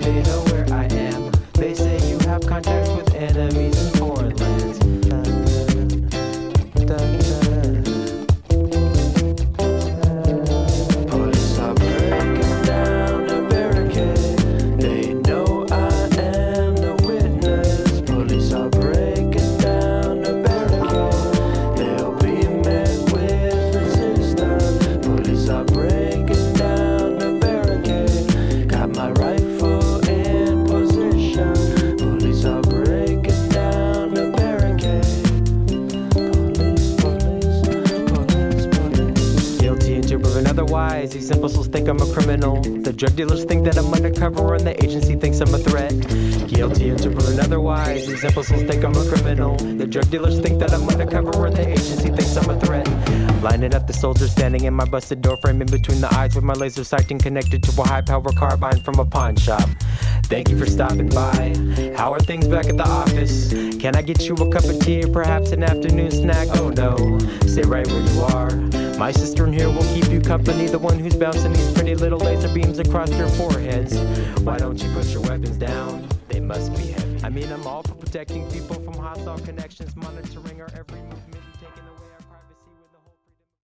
they know where I am. They say you have contacts with enemies in foreign lands. Police are breaking down the barricade. They know I am the witness. Police are breaking down the barricade. They'll be met with resistance. Police are breaking down the barricade. Got my rifle in position. Police are breaking down the barricade. Police. Guilty and proven otherwise. These imbeciles think I'm a criminal. The drug dealers think that I'm undercover, and the agency thinks I'm a threat. Guilty and proven otherwise. These imbeciles think I'm a criminal. The drug dealers think that I'm undercover, and the agency thinks I'm a threat. Lining up the soldiers standing in my busted door frame in between the eyes with my laser sighting connected to a high-power carbine from a pawn shop. Thank you for stopping by. How are things back at the office? Can I get you a cup of tea or perhaps an afternoon snack? Oh no, sit right where you are. My sister in here will keep you company, the one who's bouncing these pretty little laser beams across your foreheads. Why don't you put your weapons down? They must be heavy. I mean, I'm all for protecting people from hostile connections, monitoring our every movement.